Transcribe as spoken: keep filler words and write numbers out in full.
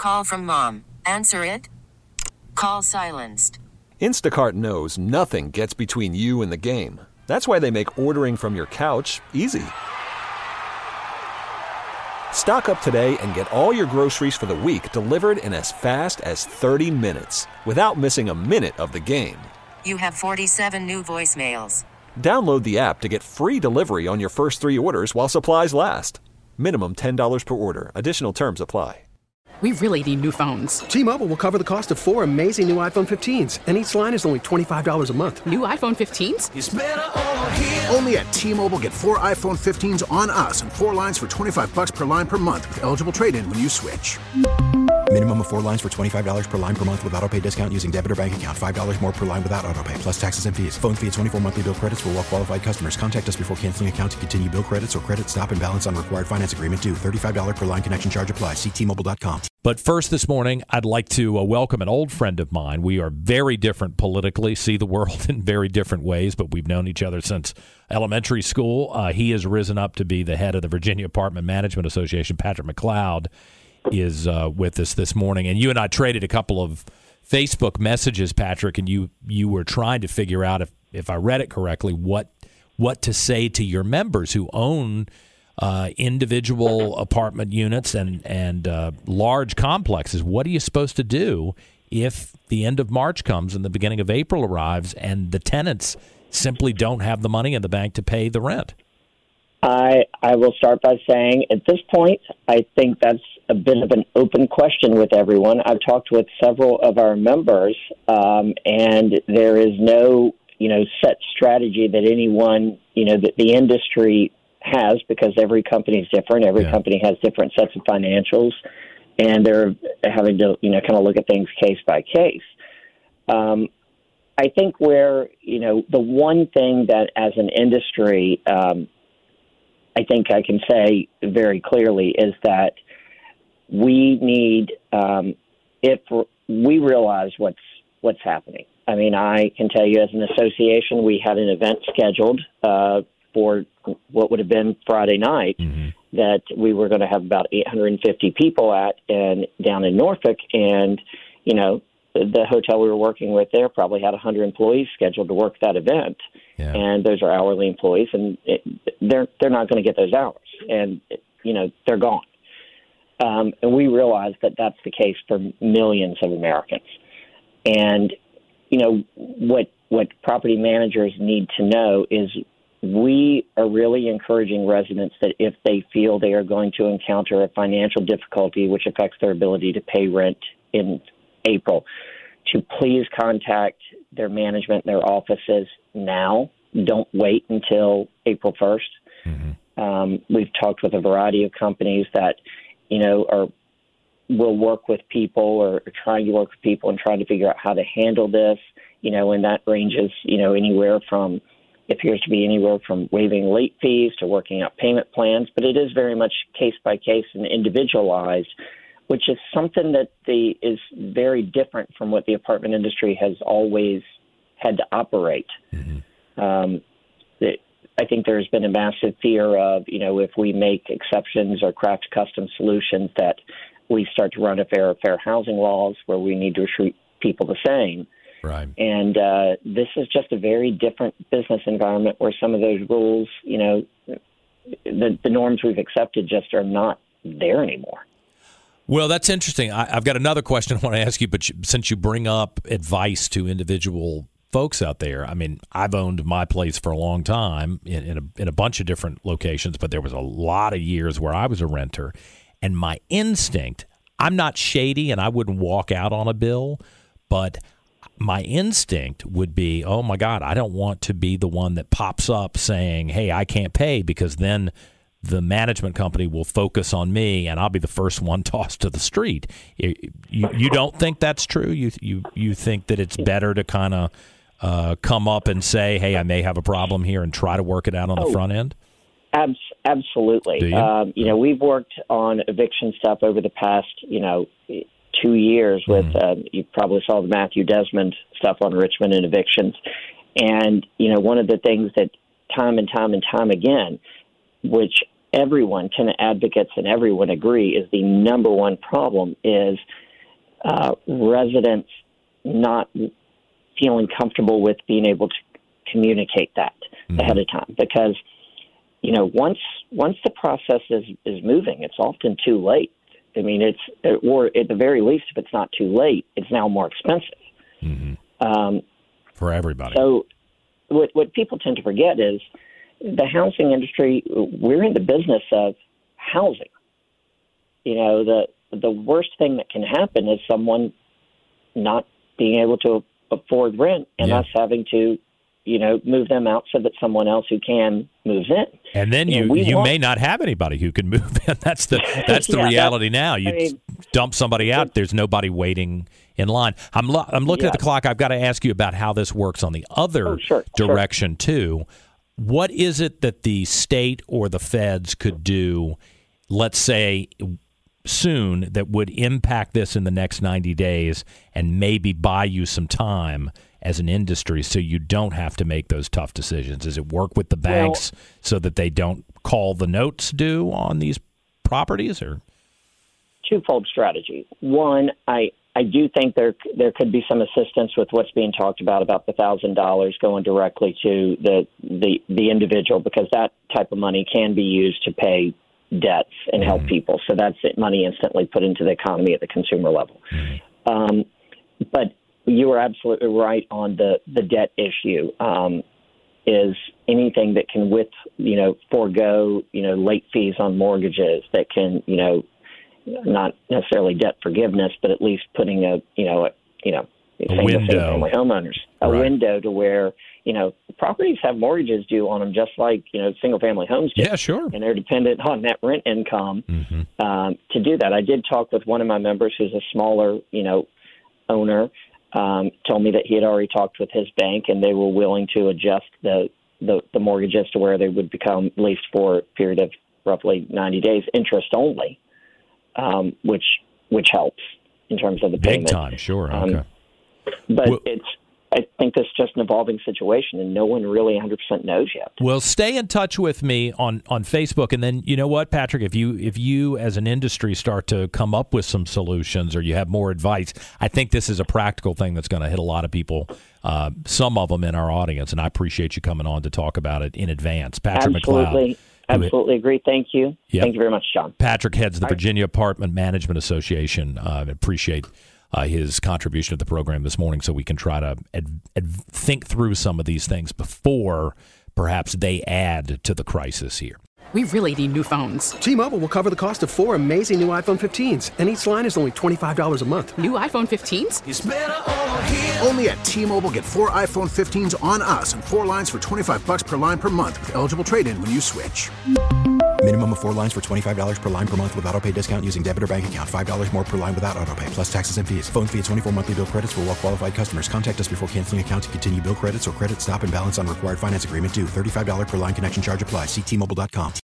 Call from mom. Answer it. Call silenced. Instacart knows nothing gets between you and the game. That's why they make ordering from your couch easy. Stock up today and get all your groceries for the week delivered in as fast as thirty minutes without missing a minute of the game. You have forty-seven new voicemails. Download the app to get free delivery on your first three orders while supplies last. Minimum ten dollars per order. Additional terms apply. We really need new phones. T-Mobile will cover the cost of four amazing new iPhone fifteens, and each line is only twenty-five dollars a month. New iPhone fifteens? It's better over here. Only at T-Mobile, get four iPhone fifteens on us and four lines for twenty-five bucks per line per month with eligible trade-in when you switch. Minimum of four lines for twenty-five dollars per line per month with autopay discount using debit or bank account. five dollars more per line without autopay, plus taxes and fees. Phone fee at twenty-four monthly bill credits for well-qualified customers. Contact us before canceling account to continue bill credits or credit stop and balance on required finance agreement due. thirty-five dollars per line connection charge applies. See T Mobile dot com. But first this morning, I'd like to uh, welcome an old friend of mine. We are very different politically, see the world in very different ways, but we've known each other since elementary school. Uh, he has risen up to be the head of the Virginia Apartment Management Association. Patrick McLeod is uh, with us this morning. And you and I traded a couple of Facebook messages, Patrick, and you you were trying to figure out, if, if I read it correctly, what what to say to your members who own uh, individual apartment units and, and uh, large complexes. What are you supposed to do if the end of March comes and the beginning of April arrives and the tenants simply don't have the money in the bank to pay the rent? I I will start by saying at this point, I think that's a bit of an open question with everyone. I've talked with several of our members, um, and there is no, you know, set strategy that anyone, you know, that the industry has, because every company is different. Every yeah. company has different sets of financials, and they're having to, you know, kind of look at things case by case. Um, I think where, you know, the one thing that as an industry, um, I think I can say very clearly is that we need, um, if we realize what's what's happening. I mean, I can tell you as an association, we had an event scheduled uh, for what would have been Friday night mm-hmm. that we were going to have about eight hundred fifty people at and down in Norfolk. And, you know, the hotel we were working with there probably had one hundred employees scheduled to work that event. Yeah. And those are hourly employees, and it, they're they're not going to get those hours. And, you know, they're gone. Um, and we realize that that's the case for millions of Americans. And, you know, what what property managers need to know is we are really encouraging residents that if they feel they are going to encounter a financial difficulty which affects their ability to pay rent in April, to please contact their management, their offices now. Don't wait until April first. Mm-hmm. Um, we've talked with a variety of companies that, you know, are will work with people or are trying to work with people and trying to figure out how to handle this, you know, and that ranges, you know, anywhere from, it appears to be anywhere from waiving late fees to working out payment plans, but it is very much case by case and individualized, which is something that the is very different from what the apartment industry has always had to operate. Mm-hmm. Um, the, I think there's been a massive fear of, you know, if we make exceptions or craft custom solutions that we start to run a fair, fair housing laws where we need to treat people the same. Right. And uh, this is just a very different business environment where some of those rules, you know, the, the norms we've accepted just are not there anymore. Well, that's interesting. I, I've got another question I want to ask you, but you, since you bring up advice to individual folks out there, I mean, I've owned my place for a long time in, in, a, in a bunch of different locations, but there was a lot of years where I was a renter, and my instinct, I'm not shady and I wouldn't walk out on a bill, but my instinct would be, oh, my God, I don't want to be the one that pops up saying, hey, I can't pay, because then the management company will focus on me and I'll be the first one tossed to the street. You, you don't think that's true? You you you think that it's better to kind of uh, come up and say, hey, I may have a problem here and try to work it out on the oh, front end? Abs- absolutely. Do you? Um, you know, we've worked on eviction stuff over the past, you know, two years with, mm. uh, you probably saw the Matthew Desmond stuff on Richmond and evictions. And, you know, one of the things that time and time and time again, which everyone, tenant advocates and everyone agree is the number one problem is uh, residents not feeling comfortable with being able to communicate that mm-hmm. ahead of time. Because, you know, once once the process is, is moving, it's often too late. I mean, it's, or at the very least, if it's not too late, it's now more expensive. Mm-hmm. Um, For everybody. So what, what people tend to forget is the housing industry, we're in the business of housing. You know, the the worst thing that can happen is someone not being able to afford rent and yeah. us having to, you know, move them out so that someone else who can moves in. And then you, you, you want, may not have anybody who can move in. That's the that's the yeah, reality that, now. You I mean, dump somebody out, there's nobody waiting in line. I'm lo- I'm looking yeah. at the clock. I've got to ask you about how this works on the other oh, sure, direction sure. too. What is it that the state or the feds could do, let's say soon, that would impact this in the next ninety days and maybe buy you some time as an industry so you don't have to make those tough decisions? Does it work with the banks well, so that they don't call the notes due on these properties? Or twofold strategy. One, I, I do think there there could be some assistance with what's being talked about, about the one thousand dollars going directly to the, the, the individual, because that type of money can be used to pay debts and help mm-hmm. people. So that's money instantly put into the economy at the consumer level. Mm-hmm. Um, but you are absolutely right on the, the debt issue. Um, is anything that can with, you know, forego, you know, late fees on mortgages that can, you know, not necessarily debt forgiveness, but at least putting a, you know, a, you know, a window, family homeowners, a right. window to where, you know, properties have mortgages due on them just like, you know, single family homes do. Yeah, sure. And they're dependent on that rent income mm-hmm. um, to do that. I did talk with one of my members who's a smaller, you know, owner, um, told me that he had already talked with his bank and they were willing to adjust the, the, the mortgages to where they would become leased for a period of roughly ninety days, interest only, um, which which helps in terms of the big payment. time, sure. Um, okay. But well, it's I think this is just an evolving situation, and no one really one hundred percent knows yet. Well, stay in touch with me on, on Facebook, and then you know what, Patrick, if you if you as an industry start to come up with some solutions or you have more advice, I think this is a practical thing that's going to hit a lot of people, uh, some of them in our audience, and I appreciate you coming on to talk about it in advance. Patrick Absolutely. McLeod. Absolutely agree. Thank you. Yep. Thank you very much, John. Patrick heads the Virginia Apartment Management Association. I uh, appreciate Uh, his contribution to the program this morning so we can try to ad- ad- think through some of these things before perhaps they add to the crisis here. We really need new phones. T-Mobile will cover the cost of four amazing new iPhone fifteens, and each line is only twenty-five dollars a month. New iPhone fifteens? It's better over here. Only at T-Mobile, get four iPhone fifteens on us and four lines for twenty-five bucks per line per month with eligible trade-in when you switch. Minimum of four lines for twenty-five dollars per line per month with autopay discount using debit or bank account. five dollars more per line without autopay, plus taxes and fees. Phone fee at twenty-four monthly bill credits for well-qualified customers. Contact us before canceling account to continue bill credits or credit stop and balance on required finance agreement due. thirty-five dollars per line connection charge applies. See T Mobile dot com.